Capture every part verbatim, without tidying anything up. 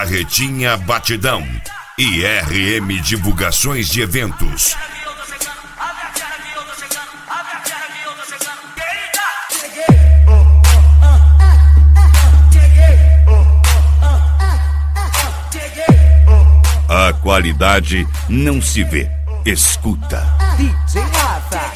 Carretinha Batidão e R M Divulgações de Eventos. A qualidade não se vê, escuta. D J Rafa.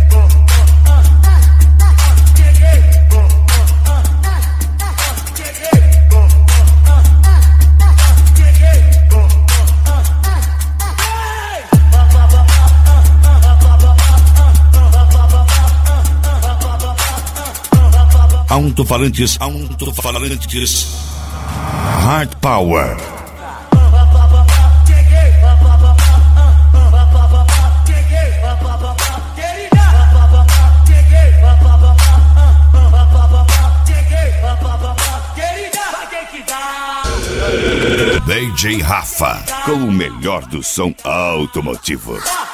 Alto-falantes, alto-falantes, Hard Power. D J Rafa, com o melhor do som automotivo.